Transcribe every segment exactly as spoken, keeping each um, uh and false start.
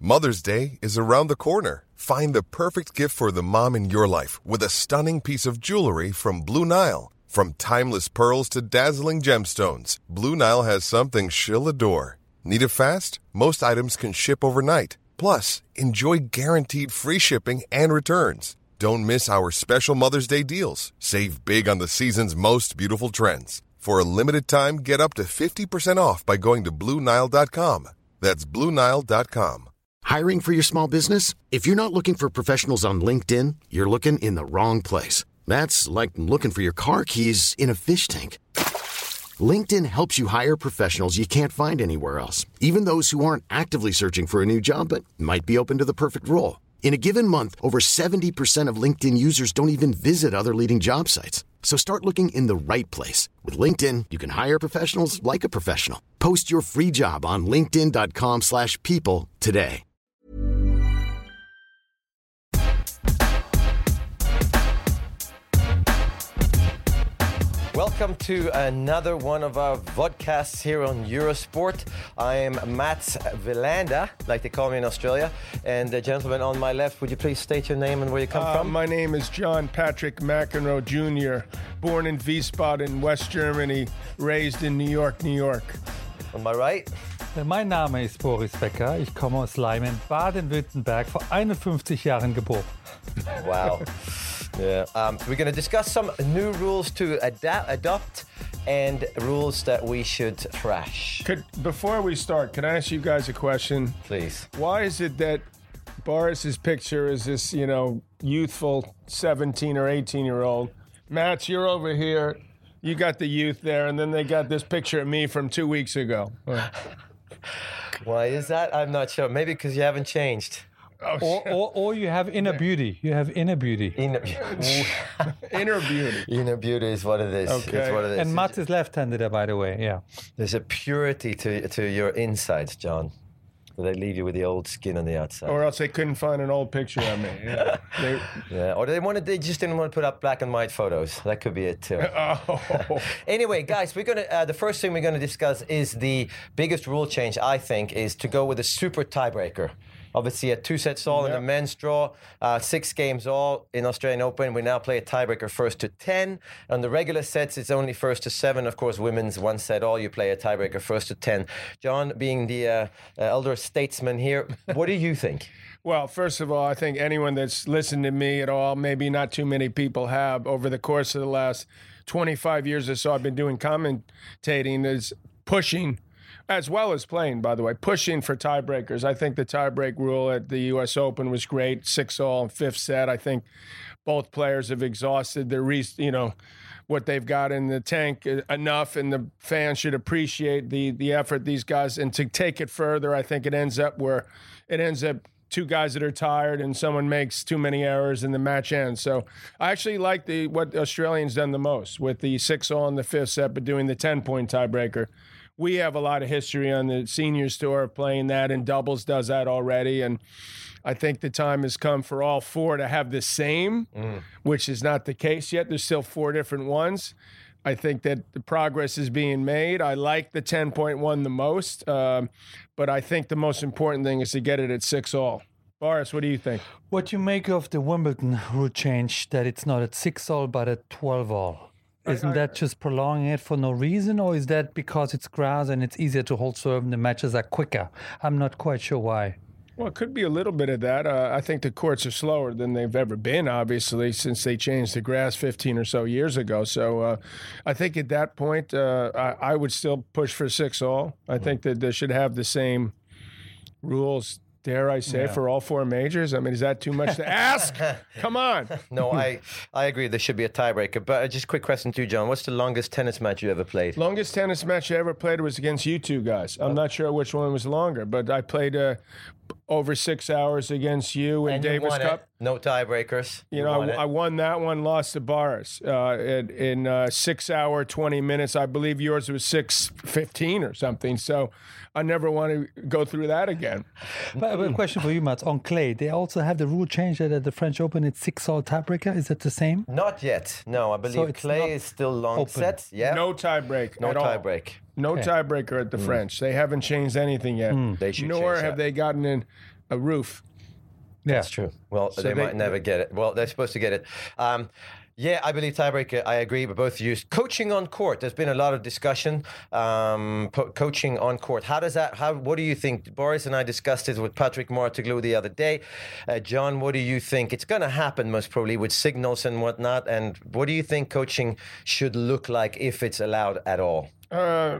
Mother's Day is around the corner. Find the perfect gift for the mom in your life with a stunning piece of jewelry from Blue Nile. From timeless pearls to dazzling gemstones, Blue Nile has something she'll adore. Need it fast? Most items can ship overnight. Plus, enjoy guaranteed free shipping and returns. Don't miss our special Mother's Day deals. Save big on the season's most beautiful trends. For a limited time, get up to fifty percent off by going to Blue Nile dot com. That's Blue Nile dot com. Hiring for your small business? If you're not looking for professionals on LinkedIn, you're looking in the wrong place. That's like looking for your car keys in a fish tank. LinkedIn helps you hire professionals you can't find anywhere else, even those who aren't actively searching for a new job but might be open to the perfect role. In a given month, over seventy percent of LinkedIn users don't even visit other leading job sites. So start looking in the right place. With LinkedIn, you can hire professionals like a professional. Post your free job on linkedin dot com slash people today. Welcome to another one of our vodcasts here on Eurosport. I am Mats Wilander, like they call me in Australia. And the gentleman on my left, would you please state your name and where you come uh, from? My name is John Patrick McEnroe Junior, born in Wiesbaden, West Germany, raised in New York, New York. On my right? Mein Name ist Boris Becker. Ich komme aus Leimen, Baden-Württemberg, vor einundfünfzig Jahren geboren. Wow. Yeah. Um, we're going to discuss some new rules to adapt, adopt and rules that we should trash. Could, before we start, can I ask you guys a question? Please. Why is it that Boris's picture is this, you know, youthful seventeen or eighteen year old? Mats, you're over here. You got the youth there, and then they got this picture of me from two weeks ago. Why is that? I'm not sure. Maybe because you haven't changed. Oh, or, or, or you have inner beauty. You have inner beauty. Inner, inner beauty. Inner beauty is what it is. Okay. It's what it is. And Mats is left-handed, by the way. Yeah. There's a purity to to your insides, John. They leave you with the old skin on the outside. Or else they couldn't find an old picture of me. Yeah. they, yeah. Or they wanted. They just didn't want to put up black and white photos. That could be it too. Oh. Anyway, guys, we're gonna. Uh, the first thing we're gonna discuss is the biggest rule change. I think is to go with a super tiebreaker. Obviously, a two-sets all yep. in the men's draw, uh, six games all in Australian Open. We now play a tiebreaker first to ten. On the regular sets, it's only first to seven. Of course, women's one set all, you play a tiebreaker first to ten. John, being the uh, uh, elder statesman here, what do you think? Well, first of all, I think anyone that's listened to me at all, maybe not too many people have, over the course of the last twenty-five years or so I've been doing commentating, is pushing, as well as playing, by the way, pushing for tiebreakers. I think the tiebreak rule at the U S Open was great, six all, fifth set. I think both players have exhausted their, you know, what they've got in the tank enough, and the fans should appreciate the the effort these guys. And to take it further, I think it ends up where it ends up two guys that are tired and someone makes too many errors and the match ends. So I actually like the what Australians done the most with the six all in the fifth set, but doing the ten-point tiebreaker. We have a lot of history on the seniors tour of playing that, and doubles does that already. And I think the time has come for all four to have the same, mm. which is not the case yet. There's still four different ones. I think that the progress is being made. I like the ten-point one the most, um, but I think the most important thing is to get it at six all. Boris, what do you think? What you make of the Wimbledon rule change, that it's not at six all but at twelve all? Isn't that just prolonging it for no reason, or is that because it's grass and it's easier to hold serve and the matches are quicker? I'm not quite sure why. Well, it could be a little bit of that. Uh, I think the courts are slower than they've ever been, obviously, since they changed the grass fifteen or so years ago. So uh, I think at that point, uh, I, I would still push for six all. I think that they should have the same rules, dare I say, yeah. for all four majors. I mean, is that too much to ask? Come on. No, I, I agree. There should be a tiebreaker. But uh, just a quick question to you, John. What's the longest tennis match you ever played? Longest tennis match I ever played was against you two guys. I'm oh. not sure which one was longer, but I played uh, over six hours against you in and Davis you won Cup. It. No tiebreakers. You, you know, won I, I won that one, lost to Boris uh, in, in uh, six hour, twenty minutes. I believe yours was six fifteen or something. So I never want to go through that again. But a question for you, Mats. On clay, they also have the rule change that at the French Open it's six all tiebreaker. Is that the same? Not yet. No, I believe so clay is still long open. set. Yeah. No tiebreak. No at tiebreak. All. No okay. tiebreaker at the mm. French. They haven't changed anything yet. Mm. They should Nor change have that. they gotten in a roof. Yeah, That's true. Well, So they, they- might never get it. Well, they're supposed to get it. Um, yeah, I believe tiebreaker. I agree with both of you. Coaching on court. There's been a lot of discussion. Um, po- coaching on court. How does that? How? What do you think? Boris and I discussed it with Patrick Martiglu the other day. Uh, John, what do you think? It's going to happen most probably with signals and whatnot. And what do you think coaching should look like if it's allowed at all? Uh,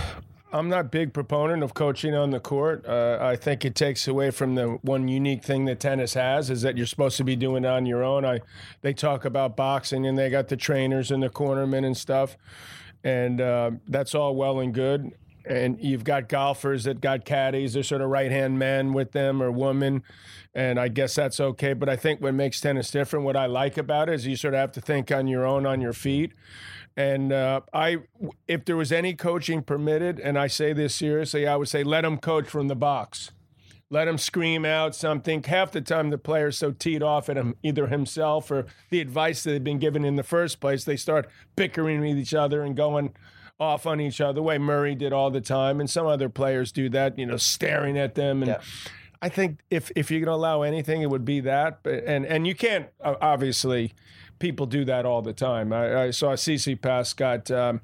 I'm not a big proponent of coaching on the court. Uh, I think it takes away from the one unique thing that tennis has is that you're supposed to be doing it on your own. I, they talk about boxing and they got the trainers and the cornermen and stuff, and uh, that's all well and good. And you've got golfers that got caddies, they're sort of right-hand men with them or women, and I guess that's okay. But I think what makes tennis different, what I like about it, is you sort of have to think on your own, on your feet. And uh, I, if there was any coaching permitted, and I say this seriously, I would say let him coach from the box. Let him scream out something. Half the time the player's so teed off at him, either himself or the advice that they've been given in the first place, they start bickering with each other and going off on each other, the way Murray did all the time. And some other players do that, you know, staring at them. And Yeah. I think if, if you're going to allow anything, it would be that. But, and, and you can't, uh, obviously, people do that all the time. I, I saw Tsitsipas got um,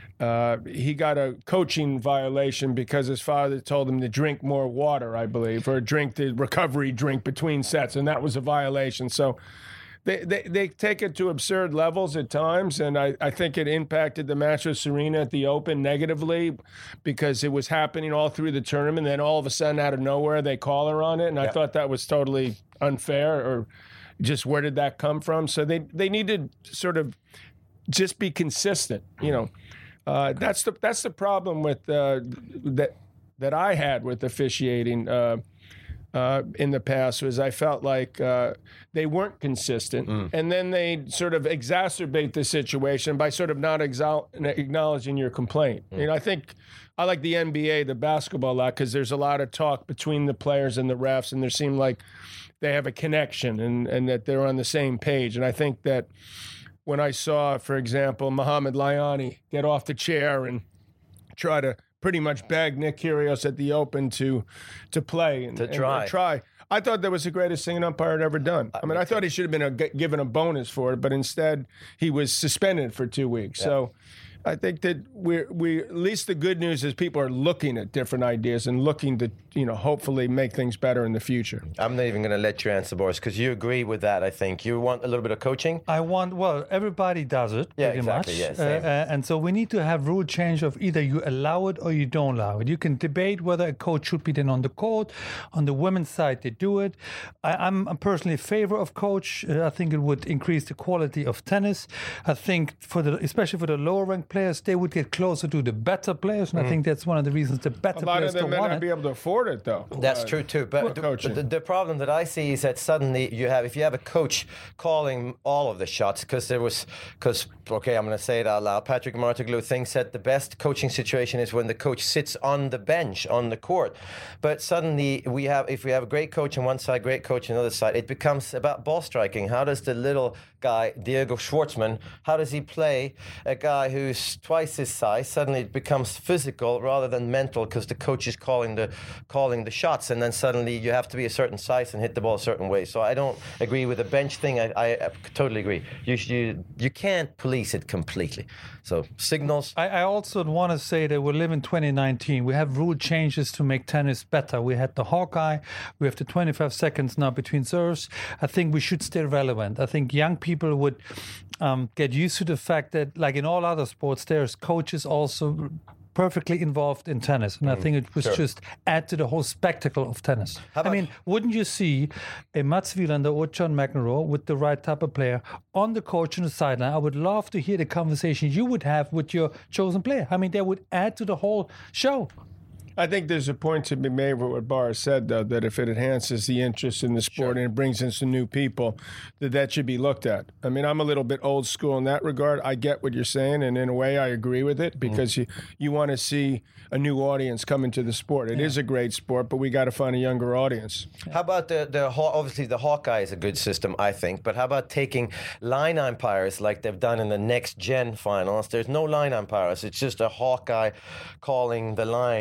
uh, he got a coaching violation because his father told him to drink more water, I believe, or drink the recovery drink between sets, and that was a violation. So they they, they take it to absurd levels at times, and I, I think it impacted the match with Serena at the Open negatively because it was happening all through the tournament. Then all of a sudden, out of nowhere, they call her on it, and I Yeah. thought that was totally unfair, or just where did that come from? So they they need to sort of just be consistent. You know, uh, that's the that's the problem with uh, that that I had with officiating uh, uh, in the past was I felt like uh, they weren't consistent, Mm. and then they sort of exacerbate the situation by sort of not exol- acknowledging your complaint. Mm. You know, I think. I like the N B A, the basketball a lot, because there's a lot of talk between the players and the refs, and there seem like they have a connection and, and that they're on the same page. And I think that when I saw, for example, Muhammad Liani get off the chair and try to pretty much beg Nick Kyrgios at the Open to to play and To and- try. and try. I thought that was the greatest thing an umpire had ever done. I mean, I thought he should have been a, given a bonus for it, but instead he was suspended for two weeks. So I think that we're we at least the good news is people are looking at different ideas and looking to, you know, hopefully make things better in the future. I'm not even going to let you answer, Boris, because you agree with that. I think you want a little bit of coaching. I want, well, everybody does it Yeah, pretty exactly, much. yeah, same. Uh, uh, and so we need to have rule change of either you allow it or you don't allow it. You can debate whether a coach should be then on the court. On the women's side, they do it. I, I'm I'm personally in favor of coach. Uh, I think it would increase the quality of tennis. I think for the, especially for the lower ranked players, they would get closer to the better players. And I think that's one of the reasons the better A lot players of them don't may want not it. be able to afford it, though. That's Uh, true too. But for the, coaching. the, the problem that I see is that suddenly you have, if you have a coach calling all of the shots, because there was, because okay, I'm going to say it out loud. Patrick Martiglu thinks that the best coaching situation is when the coach sits on the bench on the court. But suddenly we have, if we have a great coach on one side, great coach on the other side, it becomes about ball striking. How does the little guy, Diego Schwartzman, how does he play a guy who's twice his size? Suddenly it becomes physical rather than mental because the coach is calling the calling the shots, and then suddenly you have to be a certain size and hit the ball a certain way. So I don't agree with the bench thing. I, I, I totally agree. You, you you can't police it completely. So signals. I, I also want to say that we live in twenty nineteen. We have rule changes to make tennis better. We had the Hawkeye. We have the twenty-five seconds now between serves. I think we should stay relevant. I think young people would um, get used to the fact that, like in all other sports, there's coaches also perfectly involved in tennis. And I think it was sure. just add to the whole spectacle of tennis. I about- mean, wouldn't you see a Mats Wilander or John McEnroe with the right type of player on the court on the sideline? I would love to hear the conversation you would have with your chosen player. I mean, they would add to the whole show. I think there's a point to be made with what Boris said, though, that if it enhances the interest in the sport and it brings in some new people, that that should be looked at. I mean, I'm a little bit old school in that regard. I get what you're saying, and in a way, I agree with it because mm. you you want to see a new audience come into the sport. It yeah. is a great sport, but we got to find a younger audience. How about the the obviously the Hawkeye is a good system, I think, but how about taking line umpires like they've done in the next gen finals? There's no line umpires; it's just a Hawkeye calling the lines, and it's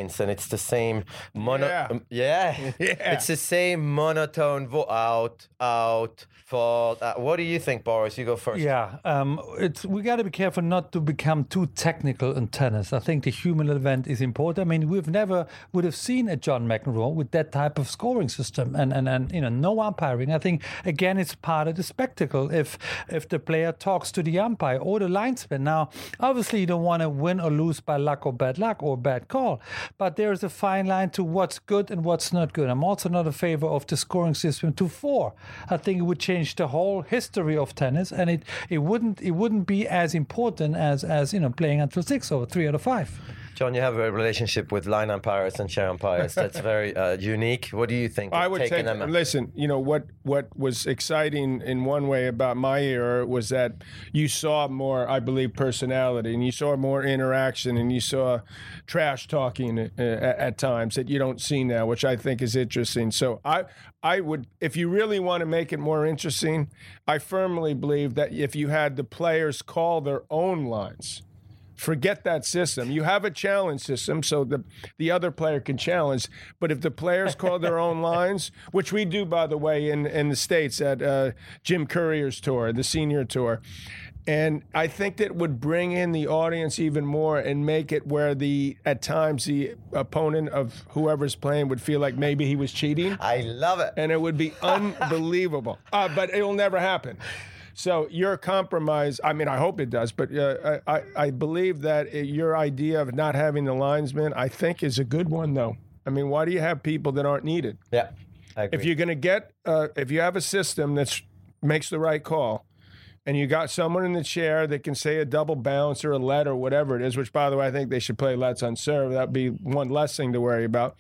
it's the same mono. Yeah. um, yeah. Yeah. It's the same monotone. Vo- out, out, fall. Uh, what do you think, Boris? You go first. Yeah, um, it's we got to be careful not to become too technical in tennis. I think the human element is important. I mean, we've never would have seen a John McEnroe with that type of scoring system, and and, and you know, no umpiring. I think again, it's part of the spectacle. If if the player talks to the umpire or the linesman. Now, obviously, you don't want to win or lose by luck or bad luck or bad call, but there is a fine line to what's good and what's not good. I'm also not a favor of the scoring system to four. I think it would change the whole history of tennis, and it, it wouldn't it wouldn't be as important as as you know playing until six or three out of five. John, you have a relationship with line umpires and chair umpires. That's very uh, unique. What do you think? I of would taking take. them? Listen, you know what? What was exciting in one way about my era was that you saw more, I believe, personality, and you saw more interaction, and you saw trash talking uh, at, at times that you don't see now, which I think is interesting. So I, I would, if you really want to make it more interesting, I firmly believe that if you had the players call their own lines. Forget that system. You have a challenge system so the the other player can challenge. But if the players call their own lines, which we do, by the way, in, in the States at uh, Jim Courier's tour, the senior tour, and I think that would bring in the audience even more and make it where the at times the opponent of whoever's playing would feel like maybe he was cheating. I love it. And it would be unbelievable. Uh, but it will never happen. So your compromise, I mean, I hope it does, but uh, I, I believe that your idea of not having the linesman, I think, is a good one, though. I mean, why do you have people that aren't needed? Yeah, I agree. If you're going to get, uh, if you have a system that makes the right call, and you got someone in the chair that can say a double bounce or a let or whatever it is, which, by the way, I think they should play lets on serve. That'd be one less thing to worry about.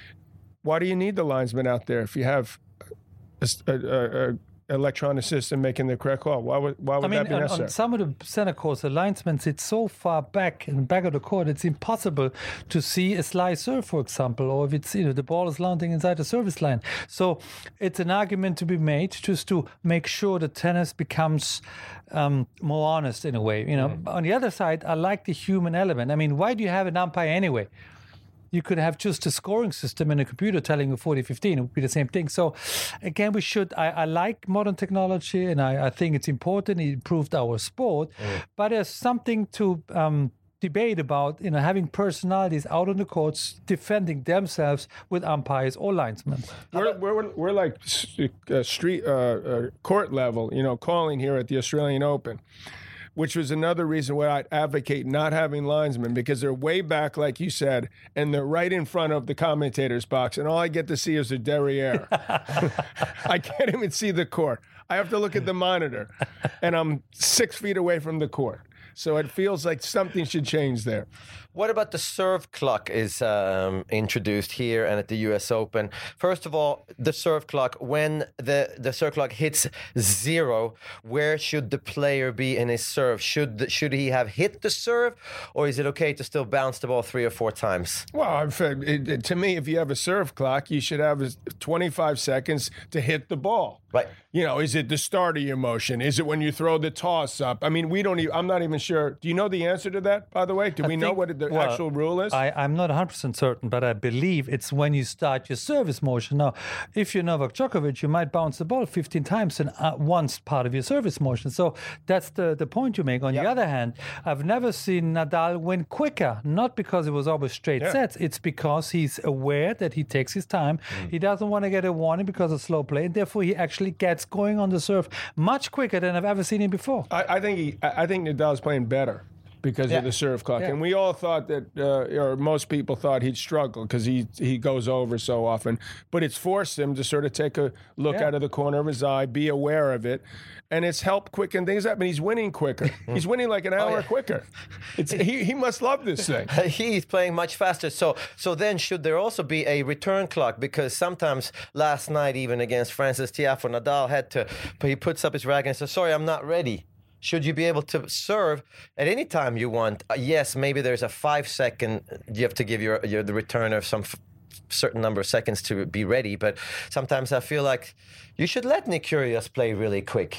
Why do you need the linesman out there if you have a, a, a, a electronic system making the correct call? Why would why would I mean, that be on, necessary? on some of the center courts, the linesmen sit so far back in the back of the court, it's impossible to see a slice serve, for example, or if it's, you know, the ball is landing inside the service line. So it's an argument to be made just to make sure that tennis becomes um, more honest in a way. You know, mm. On the other side, I like the human element. I mean, why do you have an umpire anyway? You could have just a scoring system in a computer telling you forty fifteen. It would be the same thing. So, again, we should. I, I like modern technology, and I, I think it's important. It improved our sport. Mm. But there's something to um, debate about, you know, having personalities out on the courts defending themselves with umpires or linesmen. We're, we're, we're like uh, street, uh, uh, court level, you know, calling here at the Australian Open, which was another reason why I'd advocate not having linesmen, because they're way back, like you said, and they're right in front of the commentator's box, and all I get to see is a derriere. I can't even see the court. I have to look at the monitor, and I'm six feet away from the court. So it feels like something should change there. What about the serve clock is um, introduced here and at the U S Open? First of all, the serve clock, when the, the serve clock hits zero, where should the player be in his serve? Should the, should he have hit the serve, or is it okay to still bounce the ball three or four times? Well, it, it, to me, if you have a serve clock, you should have twenty-five seconds to hit the ball. Right. You know, is it the start of your motion? Is it when you throw the toss up? I mean, we don't even, I'm not even sure. Do you know the answer to that, by the way? Do I we think, know what the well, actual rule is? I, I'm not one hundred percent certain, but I believe it's when you start your service motion. Now, if you're Novak Djokovic, you might bounce the ball fifteen times in uh, once part of your service motion. So that's the, the point you make. On yeah. the other hand, I've never seen Nadal win quicker, not because it was always straight yeah. sets. It's because he's aware that he takes his time. Mm. He doesn't want to get a warning because of slow play, and therefore he actually gets going on the serve much quicker than I've ever seen him before. I, I think he, I think Nadal's playing better because yeah. of the serve clock. Yeah. And we all thought that, uh, or most people thought he'd struggle because he he goes over so often. But it's forced him to sort of take a look yeah. out of the corner of his eye, be aware of it. And it's helped quicken things up. And he's winning quicker. He's winning like an hour oh, yeah. quicker. It's, he, he must love this thing. He's playing much faster. So so then should there also be a return clock? Because sometimes last night, even against Francis Tiafoe, Nadal had to, he puts up his racket and says, sorry, I'm not ready. Should you be able to serve at any time you want? Uh, yes, maybe there's a five second, you have to give your, your the returner some f- certain number of seconds to be ready. But sometimes I feel like you should let Nick Kyrgios play really quick.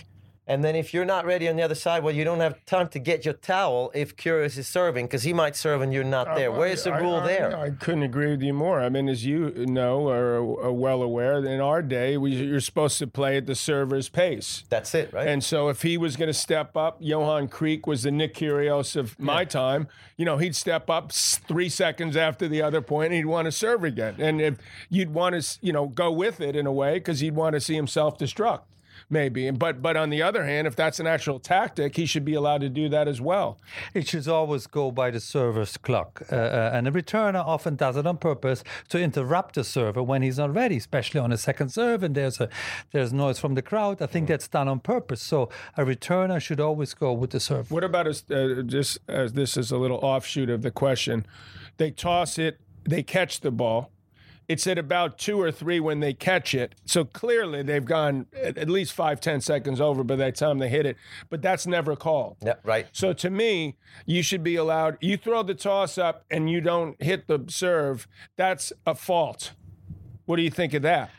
And then if you're not ready on the other side, well, you don't have time to get your towel if Kyrgios is serving because he might serve and you're not there. Uh, Where's the I, rule I, there? I, I couldn't agree with you more. I mean, as you know or are well aware, in our day, we, you're supposed to play at the server's pace. That's it, right? And so if he was going to step up, Johan Kriek was the Nick Kyrgios of my time. You know, he'd step up three seconds after the other point and he'd want to serve again. And if you'd want to, you know, go with it in a way because he'd want to see him self-destruct. Maybe, but but on the other hand, if that's an actual tactic, he should be allowed to do that as well. It should always go by the server's clock, uh, uh, and the returner often does it on purpose to interrupt the server when he's not ready, especially on a second serve. And there's a there's noise from the crowd. I think that's done on purpose. So a returner should always go with the serve. What about as uh, just as this is a little offshoot of the question? They toss it, they catch the ball. It's at about two or three when they catch it. So clearly they've gone at least five, ten seconds over by the time they hit it. But that's never called. Yeah, right. So to me, you should be allowed, you throw the toss up and you don't hit the serve, that's a fault. What do you think of that?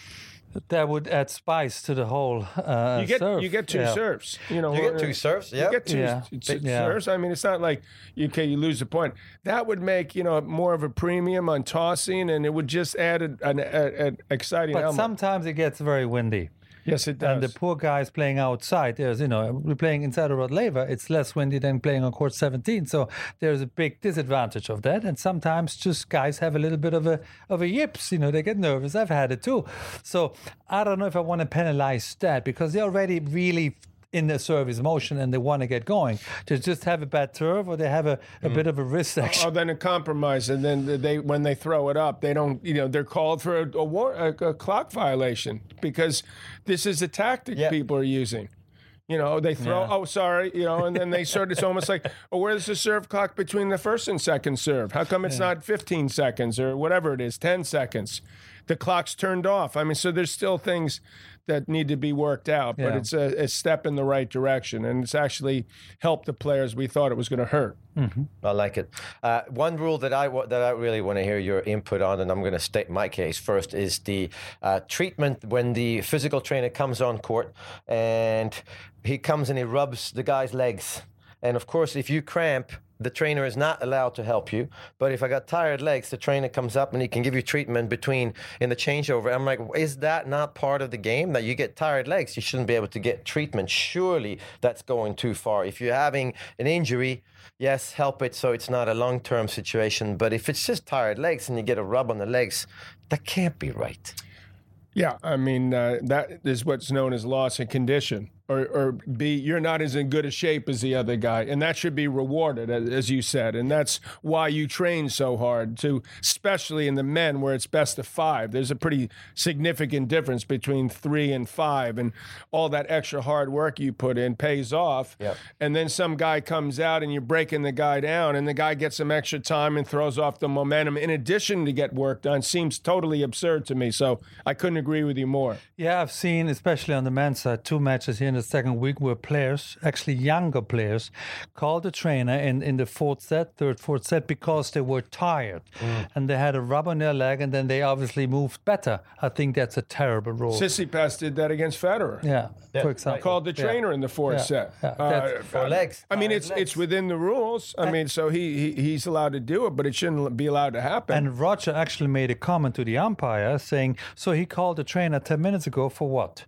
That would add spice to the whole uh, You get serve. you get two Yeah. serves. You know, You get uh, two serves, yeah. You get two Yeah. s- s- Yeah. serves. I mean, it's not like you okay, you lose the point. That would make you know more of a premium on tossing, and it would just add an, an, an exciting But element. sometimes it gets very windy. Yes, it does. And the poor guys playing outside, there's, you know, we're playing inside of Rod Laver, it's less windy than playing on court seventeen. So there's a big disadvantage of that. And sometimes just guys have a little bit of a of a yips, you know, they get nervous. I've had it too. So I don't know if I want to penalize that because they're already really in the service motion and they want to get going. To just have a bad serve or they have a, a bit of a wrist action. Oh, then a compromise, and then they when they throw it up, they don't. You know, they're called for a, a, war, a, a clock violation because this is a tactic Yeah. people are using. You know, they throw. Yeah. Oh, sorry. You know, and then they sort. It's almost like, oh, where's the serve clock between the first and second serve? How come it's not fifteen seconds or whatever it is, ten seconds? The clock's turned off. I mean, so there's still things that need to be worked out, but Yeah. it's a, a step in the right direction, and it's actually helped the players we thought it was going to hurt. I like it. Uh, one rule that I wa- that I really want to hear your input on, and I'm going to state my case first, is the uh, treatment when the physical trainer comes on court and he comes and he rubs the guy's legs. And of course, if you cramp, the trainer is not allowed to help you. But if I got tired legs, the trainer comes up and he can give you treatment between in the changeover. I'm like, is that not part of the game? That you get tired legs, you shouldn't be able to get treatment. Surely that's going too far. If you're having an injury, yes, help it so it's not a long-term situation. But if it's just tired legs and you get a rub on the legs, that can't be right. Yeah, I mean, uh, that is what's known as loss of condition. Or, or B, you're not as in good a shape as the other guy. And that should be rewarded, as, as you said. And that's why you train so hard, to, especially in the men where it's best of five. There's a pretty significant difference between three and five. And all that extra hard work you put in pays off. Yep. And then some guy comes out and you're breaking the guy down, and the guy gets some extra time and throws off the momentum in addition to get work done. Seems totally absurd to me. So I couldn't agree with you more. Yeah, I've seen, especially on the men's side, two matches here in the second week where players, actually younger players, called the trainer in, in the fourth set, third, fourth set, because they were tired. Mm. And they had a rub on their leg, and then they obviously moved better. I think that's a terrible rule. Tsitsipas did that against Federer. yeah, Yeah, for example. Called the Yeah. trainer in the fourth Yeah, set. yeah, that's- For legs. I mean, Tired it's legs. it's within the rules. I mean, so he, he he's allowed to do it, but it shouldn't be allowed to happen. And Roger actually made a comment to the umpire saying, so he called the trainer ten minutes ago for what?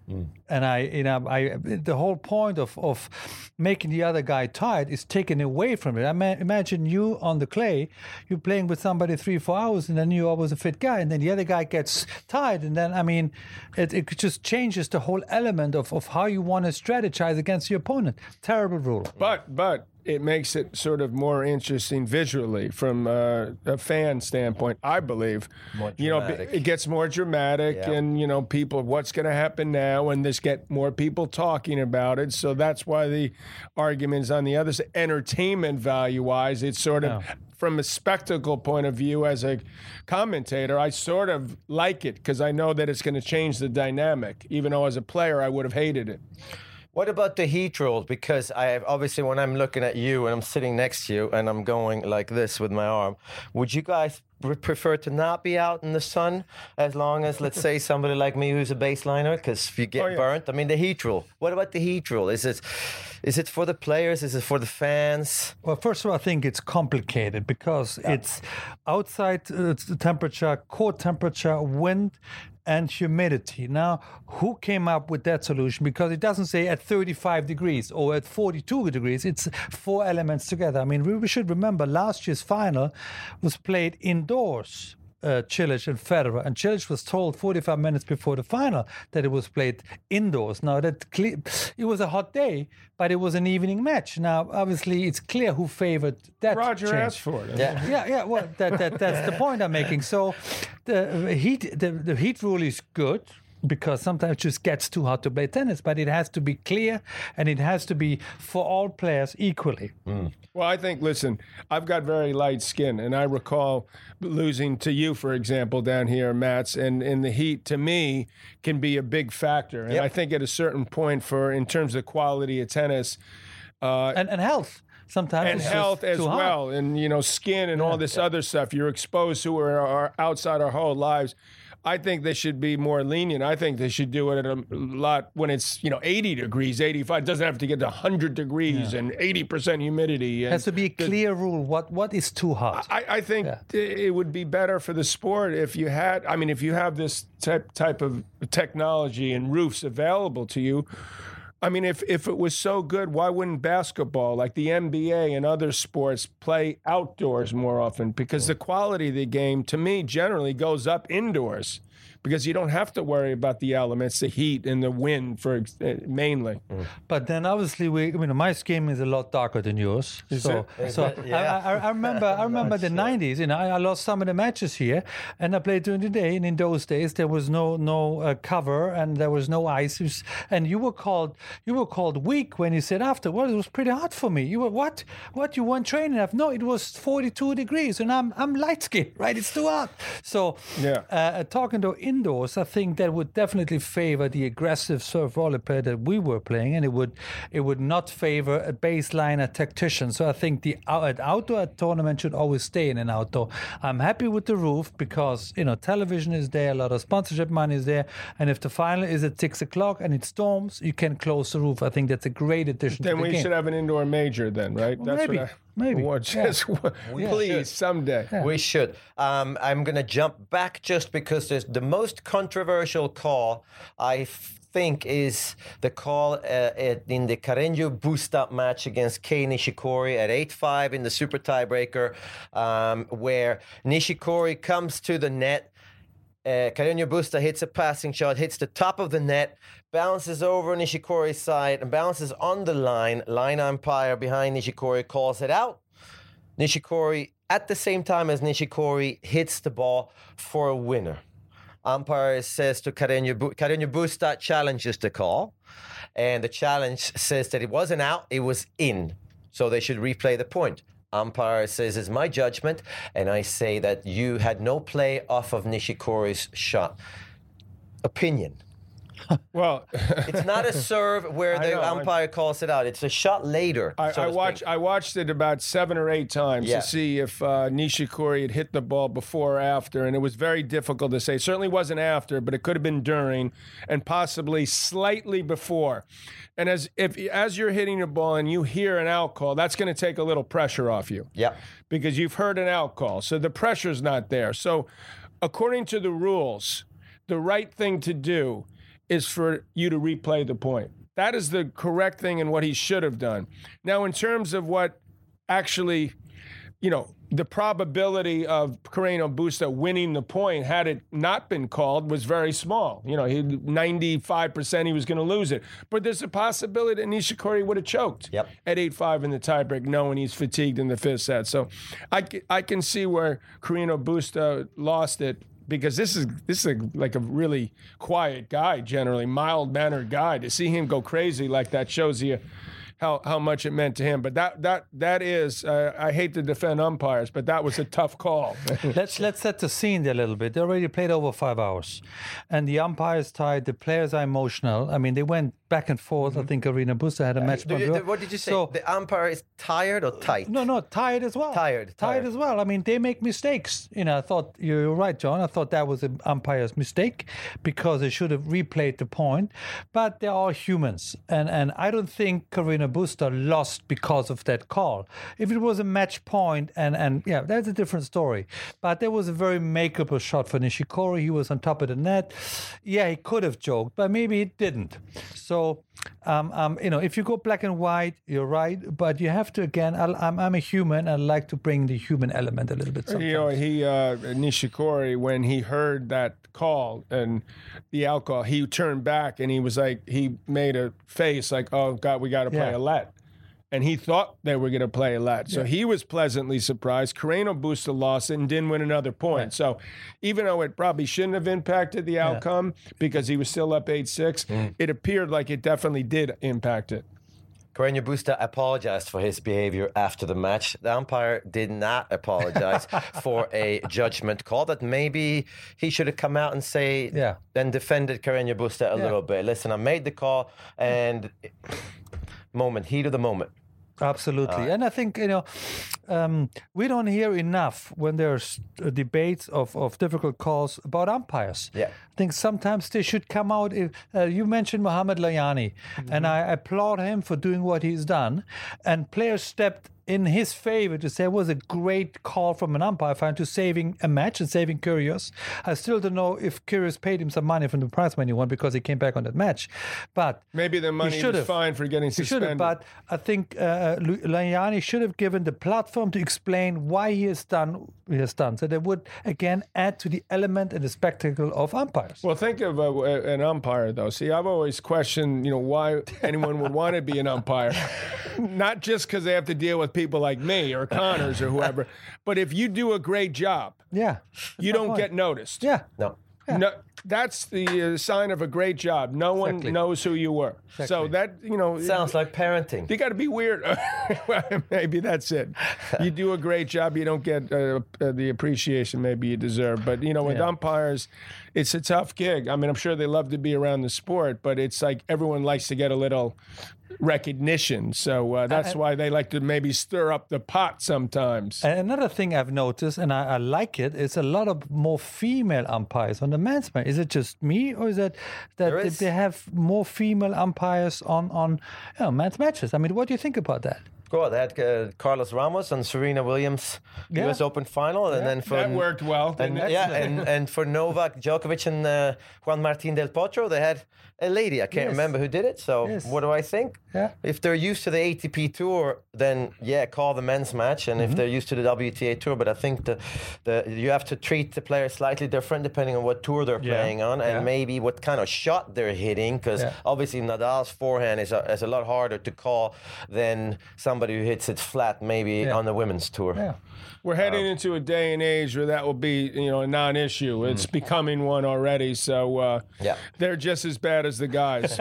And I, you know, I, the whole point of, of making the other guy tired is taken away from it. I ma- imagine you on the clay, you're playing with somebody three, four hours, and then you're always a fit guy, and then the other guy gets tired, and then I mean, it, it just changes the whole element of, of how you want to strategize against your opponent. Terrible rule. But but it makes it sort of more interesting visually from uh, a fan standpoint, I believe. More you know, dramatic. it gets more dramatic, Yeah. and you know, people, what's going to happen now? And this get more people talking about it. So that's why the arguments on the other side, entertainment value wise, it's sort of. Yeah. From a spectacle point of view, as a commentator, I sort of like it because I know that it's going to change the dynamic. Even though as a player, I would have hated it. What about the heat rules? Because I obviously, when I'm looking at you and I'm sitting next to you and I'm going like this with my arm, would you guys pre- prefer to not be out in the sun as long as, let's say, somebody like me who's a baseliner? Because if you get Oh, yeah. burnt, I mean, the heat rule. What about the heat rule? Is it, is it for the players? Is it for the fans? Well, first of all, I think it's complicated because it's outside uh, temperature, core temperature, wind, and humidity. Now, who came up with that solution? Because it doesn't say at thirty-five degrees or at forty-two degrees. It's four elements together. I mean, we, we should remember last year's final was played indoors. Uh, Cilic and Federer, and Cilic was told forty-five minutes before the final that it was played indoors. Now that cle- it was a hot day, but it was an evening match. Now, obviously, it's clear who favored that. Roger change. asked for it. Yeah. Yeah, yeah. Well, that, that that's the point I'm making. So, the heat the, the heat rule is good because sometimes it just gets too hot to play tennis, but it has to be clear and it has to be for all players equally. Mm. Well, I think, listen, I've got very light skin, and I recall losing to you, for example, down here, Mats, and, and the heat, to me, can be a big factor. And Yep. I think at a certain point, for in terms of quality of tennis, uh, And and health. Sometimes and it's just health as too hot. well, and you know, skin and all this other stuff you're exposed to our, our outside our whole lives. I think they should be more lenient. I think they should do it at a lot when it's, you know, eighty degrees, eighty-five. It doesn't have to get to one hundred degrees and eighty percent humidity. It has to be a clear rule. What what is too hot? I, I think it would be better for the sport if you had, I mean, if you have this type type of technology and roofs available to you. I mean, if, if it was so good, why wouldn't basketball, like the N B A and other sports, play outdoors more often? Because the quality of the game, to me, generally goes up indoors. Because you don't have to worry about the elements, the heat and the wind, for uh, mainly. But then obviously we, you know, my skin is a lot darker than yours. Is so, it? so Yeah. I, I, I remember, I remember the nineties. You know, I, I lost some of the matches here, and I played during the day. And in those days, there was no no uh, cover, and there was no ice. It was- and you were called you were called weak when you said after. Well, it was pretty hot for me. You were what? What you weren't training enough? No, it was forty-two degrees, and I'm I'm light skinned, right? It's too hot. So Yeah. uh, talking to indoors, I think that would definitely favor the aggressive serve volley player that we were playing, and it would it would not favor a baseliner tactician. So I think the out, an outdoor tournament should always stay in an outdoor. I'm happy with the roof because you know television is there, a lot of sponsorship money is there, and if the final is at six o'clock and it storms, you can close the roof. I think that's a great addition Then to the we game. should have an indoor major then, right? That's maybe, what I maybe. want. Just, please, someday. We should. Um, I'm going to jump back just because there's the most controversial call, I think, is the call uh, at, in the Carreño Busta match against Kei Nishikori at eight five in the super tiebreaker, um, where Nishikori comes to the net. Uh, Carreño Busta hits a passing shot, hits the top of the net, bounces over Nishikori's side, and bounces on the line. Line umpire behind Nishikori calls it out. Nishikori, at the same time as Nishikori, hits the ball for a winner. Umpire says to Carreño, Bu- Carreño Busta challenges the call, and the challenge says that it wasn't out, it was in. So they should replay the point. Umpire says, it's my judgment, and I say that you had no play off of Nishikori's shot. Opinion. Well, It's not a serve where I the know, I- umpire calls it out. It's a shot later. I, so I to watched. speak. I watched it about seven or eight times Yeah. to see if uh, Nishikori had hit the ball before or after, and it was very difficult to say. It certainly wasn't after, but it could have been during, and possibly slightly before. And as if as you're hitting the ball and you hear an out call, that's going to take a little pressure off you. Yep. Because you've heard an out call, so the pressure's not there. So, according to the rules, the right thing to do is for you to replay the point. That is the correct thing and what he should have done. Now, in terms of what actually, you know, the probability of Carreño Busta winning the point had it not been called was very small. You know, he ninety-five percent he was going to lose it. But there's a possibility that Nishikori would have choked Yep. at eight five in the tiebreak, knowing he's fatigued in the fifth set. So I, c- I can see where Carreño Busta lost it. Because this is this is a, like a really quiet guy, generally mild-mannered guy. To see him go crazy like that shows you how how much it meant to him. But that that that is, uh, I hate to defend umpires, but that was a tough call. Let's let's set the scene there a little bit. They already played over five hours, and the umpires tied. The players are emotional. I mean, they went back and forth. I think Arena Busta had a match. Do you, what did you say? So, the umpire is tired or tight? no, no, tired as well. Tired, tired, tired. as well. I mean, they make mistakes. You know, I thought you're right, John. I thought that was an umpire's mistake because they should have replayed the point. But they're all humans, and and I don't think Carina Busta lost because of that call. If it was a match point, and and yeah, that's a different story. But there was a very makeable shot for Nishikori. He was on top of the net. Yeah, he could have joked, but maybe he didn't. So, um, um, you know, if you go black and white, you're right. But you have to, again, I, I'm, I'm a human. I like to bring the human element a little bit sometimes. You know, he, uh, Nishikori, when he heard that call and the alcohol, he turned back and he was like, he made a face like, oh, God, we got to play Yeah. a let. And he thought they were going to play a let. So yeah. he was pleasantly surprised. Carreno Busta lost it and didn't win another point. Right. So even though it probably shouldn't have impacted the outcome yeah. because he was still up eight six, mm. it appeared like it definitely did impact it. Carreno Busta apologized for his behavior after the match. The umpire did not apologize for a judgment call that maybe he should have come out and say, yeah. then defended Carreno Busta a yeah. little bit. Listen, I made the call and moment, heat of the moment. Absolutely. Uh, and I think, you know, um, we don't hear enough when there's debates of, of difficult calls about umpires. Yeah. I think sometimes they should come out. If, uh, you mentioned Mohamed Layani, mm-hmm. and I applaud him for doing what he's done. And players stepped in his favor to say it was a great call from an umpire for to saving a match and saving Kyrgios. I still don't know if Kyrgios paid him some money from the prize money one because he came back on that match. But maybe the money was fine for getting suspended. He should have, but I think uh, Layani should have given the platform to explain why he has done he has done. So that would again add to the element and the spectacle of umpires. Well, think of uh, an umpire though. See, I've always questioned, you know, why anyone would want to be an umpire. Not just because they have to deal with people like me or Connors or whoever, but if you do a great job, yeah, you don't point. get noticed. Yeah, no, yeah. no, that's the uh, sign of a great job. No one exactly. knows who you were. Exactly. So that you know sounds like parenting. You got to be weird. Well, maybe that's it. You do a great job, you don't get uh, uh, the appreciation maybe you deserve. But you know, with yeah. umpires, it's a tough gig. I mean, I'm sure they love to be around the sport, but it's like everyone likes to get a little recognition. So uh, that's uh, why they like to maybe stir up the pot sometimes. Another thing I've noticed, and I, I like it, is a lot of more female umpires on the men's match. Is it just me, or is it that is. they have more female umpires on, on you know, men's matches? I mean, what do you think about that? Go on, they had uh, Carlos Ramos and Serena Williams yeah. U S Open final, and yeah. then for that worked well. And, yeah, and, and for Novak Djokovic and uh, Juan Martín del Potro, they had a lady. I can't yes. remember who did it. So yes. what do I think? Yeah. If they're used to the A T P Tour, then yeah, call the men's match. And mm-hmm. if they're used to the W T A Tour, but I think the the you have to treat the players slightly different depending on what tour they're yeah. playing on, and yeah. maybe what kind of shot they're hitting. Because yeah. obviously Nadal's forehand is a, is a lot harder to call than somebody who hits it flat, maybe yeah. on the women's tour. Yeah. We're heading um, into a day and age where that will be, you know, a non-issue. It's mm. becoming one already. So uh, yeah. they're just as bad as the guys.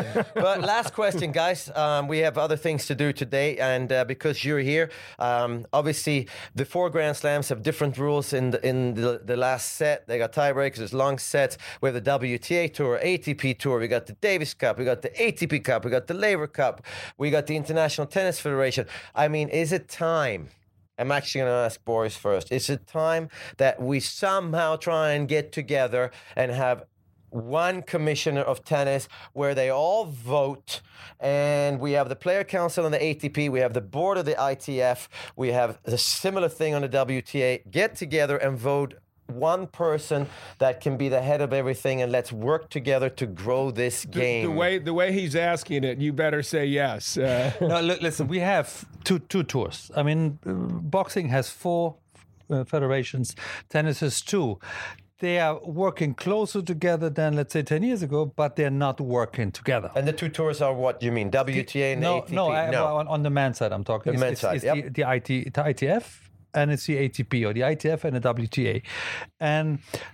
But last question, guys. Um, we have other things to do today, and uh, because you're here, um, obviously the four Grand Slams have different rules. In the in the, the last set, they got tiebreakers. There's long sets. We have the W T A Tour, A T P Tour. We got the Davis Cup. We got the A T P Cup. We got the Laver Cup. We got the International Tennis Federation. I mean, is it time? I'm actually going to ask Boris first. Is it time that we somehow try and get together and have one commissioner of tennis where they all vote, and we have the player council on the A T P, we have the board of the I T F, we have the similar thing on the W T A, get together and vote one person that can be the head of everything, and let's work together to grow this game. The, the way the way he's asking it, you better say yes. Uh. No, l- listen, we have two two tours. I mean, uh, boxing has four uh, federations, tennis has two. They are working closer together than, let's say, ten years ago, but they're not working together. And the two tours are what you mean, W T A and no, A T P? No, I, no. On, on the men's side I'm talking. The it's, men's it's, side, it's yep. the, the, I T, the I T F. And it's the A T P, or the I T F and the W T A. And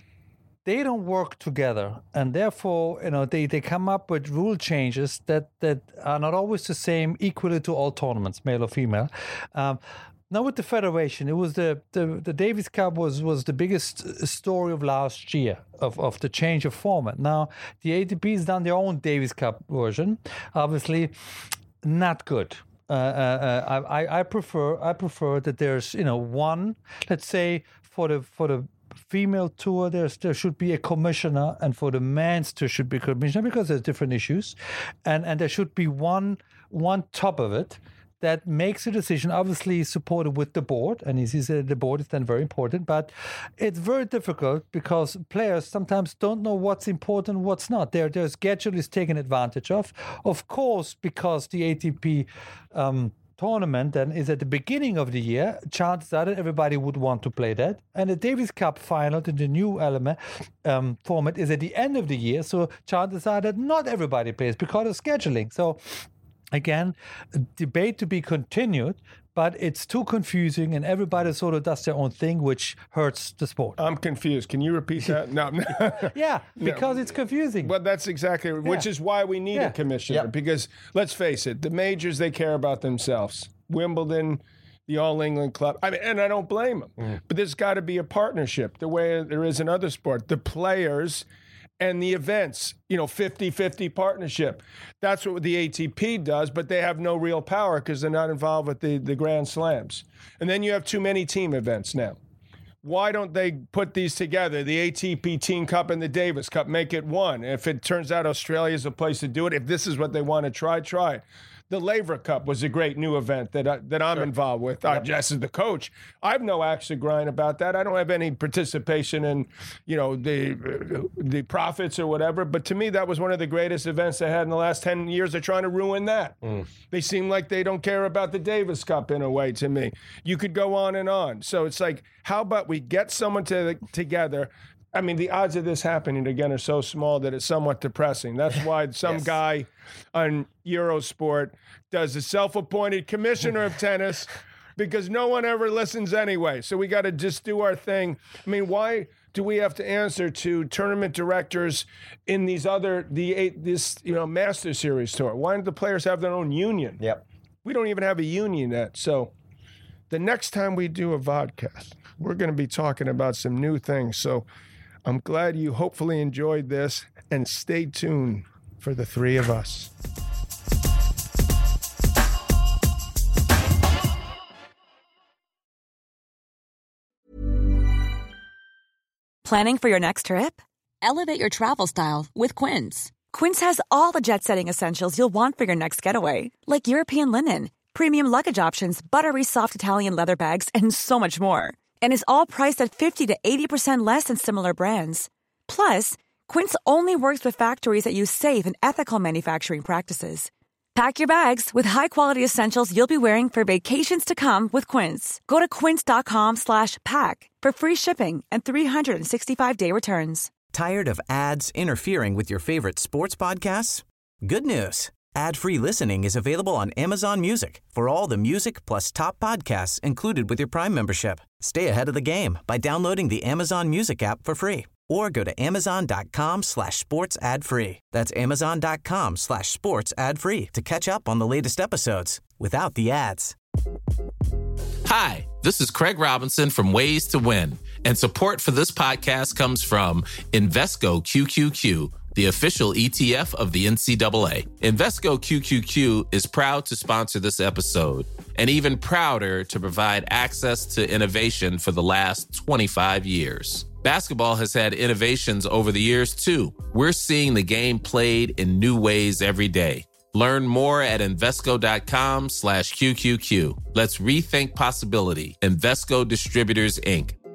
they don't work together. And therefore, you know, they, they come up with rule changes that, that are not always the same equally to all tournaments, male or female. Um, Now with the federation, it was the, the, the Davis Cup was, was the biggest story of last year of, of the change of format. Now the A T P has done their own Davis Cup version. Obviously, not good. Uh, uh, I, I prefer I prefer that there's you know one. Let's say for the for the female tour, there's there should be a commissioner, and for the men's tour should be a commissioner because there's different issues, and and there should be one one top of it that makes a decision, obviously supported with the board, and as he said, the board is then very important, but it's very difficult because players sometimes don't know what's important, what's not. Their, their schedule is taken advantage of. Of course, because the A T P um, tournament then is at the beginning of the year, chances are that everybody would want to play that. And the Davis Cup final, the new element um, format, is at the end of the year, so chances are that not everybody plays because of scheduling. So again, debate to be continued, but it's too confusing and everybody sort of does their own thing, which hurts the sport. I'm confused. Can you repeat that? No. Yeah, because no. It's confusing. Well, that's exactly, yeah. which is why we need yeah. a commissioner. Yep. Because let's face it, the majors, they care about themselves. Wimbledon, the All England Club. I mean, and I don't blame them. Mm. But there's got to be a partnership the way there is in other sports. The players and the events, you know, fifty-fifty partnership. That's what the A T P does, but they have no real power because they're not involved with the, the Grand Slams. And then you have too many team events now. Why don't they put these together, the A T P Team Cup and the Davis Cup, make it one? If it turns out Australia is a place to do it, if this is what they want to try, try it. The Laver Cup was a great new event that I, that I'm sure. involved with. Yep. I, just as the coach, I have no axe to grind about that. I don't have any participation in, you know, the the profits or whatever. But to me, that was one of the greatest events they had in the last ten years. They're trying to ruin that. Mm. They seem like they don't care about the Davis Cup in a way. To me, you could go on and on. So it's like, how about we get someone to, together? I mean, the odds of this happening again are so small that it's somewhat depressing. That's why some yes. guy on Eurosport does a self-appointed commissioner of tennis because no one ever listens anyway. So we got to just do our thing. I mean, why do we have to answer to tournament directors in these other the this you know Master Series tour? Why don't the players have their own union? Yep. We don't even have a union yet. So the next time we do a vodcast, we're going to be talking about some new things. So I'm glad you hopefully enjoyed this, and stay tuned for the three of us. Planning for your next trip? Elevate your travel style with Quince. Quince has all the jet-setting essentials you'll want for your next getaway, like European linen, premium luggage options, buttery soft Italian leather bags, and so much more. And is all priced at fifty to eighty percent less than similar brands. Plus, Quince only works with factories that use safe and ethical manufacturing practices. Pack your bags with high-quality essentials you'll be wearing for vacations to come with Quince. Go to quince.com slash pack for free shipping and three sixty-five day returns. Tired of ads interfering with your favorite sports podcasts? Good news. Ad-free listening is available on Amazon Music for all the music plus top podcasts included with your Prime membership. Stay ahead of the game by downloading the Amazon Music app for free or go to amazon.com slash sports ad free. That's amazon.com slash sports ad free to catch up on the latest episodes without the ads. Hi, this is Craig Robinson from Ways to Win, and support for this podcast comes from Invesco Q Q Q, the official E T F of the N C double A. Invesco Q Q Q is proud to sponsor this episode and even prouder to provide access to innovation for the last twenty-five years. Basketball has had innovations over the years, too. We're seeing the game played in new ways every day. Learn more at Invesco.com slash QQQ. Let's rethink possibility. Invesco Distributors, Incorporated.